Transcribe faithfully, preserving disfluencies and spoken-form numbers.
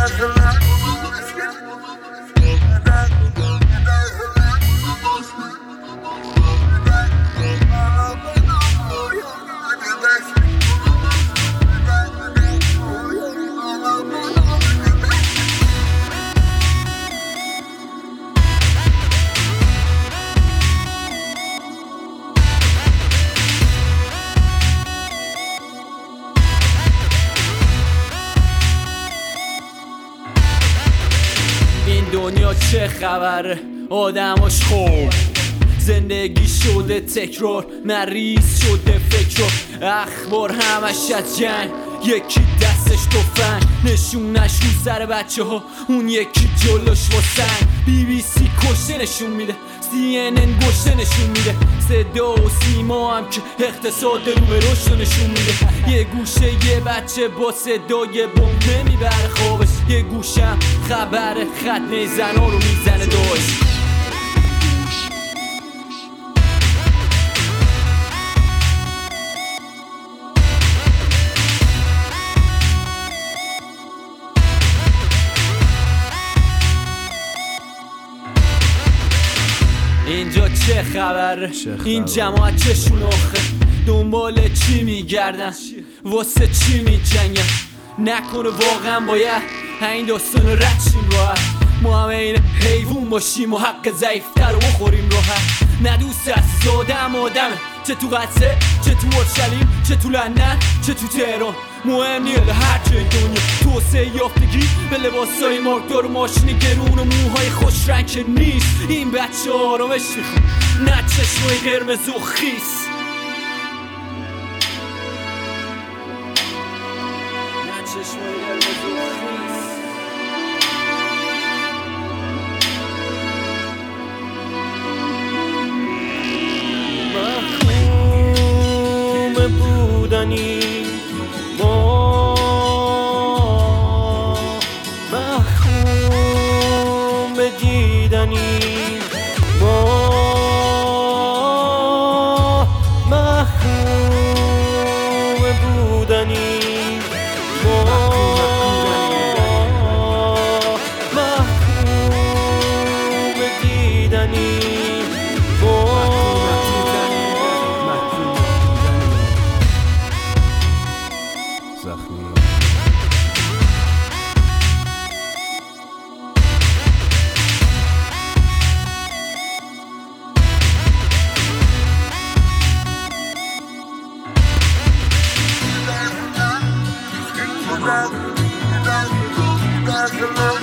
این دنیا چه خبره آدماش خوب زندگی شده تکرار مریض شده فکر اخبار همش از جنگ یکی دستش تفنگ نشونش رو سر بچه ها اون یکی جلوش واسنگ بی بی سی کشته نشون میده سی ان ان گشته نشون میده صدا و سیما هم که اقتصاد رو به رشد نشون میده یه گوشه یه بچه با صدای بمب نمیبره خوابش یه گوشم خبر ختنه زنا رو میزنه داشت اینجا چه خبره این جماعت چشون آخه دنبال چی میگردن واسه چی میجنگن نکنه واقعا باید این داستان رو رد شیم راحت ما همه این حیوون باشیم و حق ضعیفتر رو بخوریم راحت نه دوست از آدم آدمه چه تو قدسه چه تو اورشلیم چه تو لندن چه تو تهران مهم نیست هر جای دنیا توسعه یافتگی به لباسای مارکدار و ماشین گرون و موهای خوش رنگ که نیست این بچه آرامش میخواد نه چشمای قرمز و خیس نه چشمای قرمز و خیس محکوم بودنی ما محکوم دیدنی ما محکوم بودنی ما محکوم دیدنی ما زخمی That's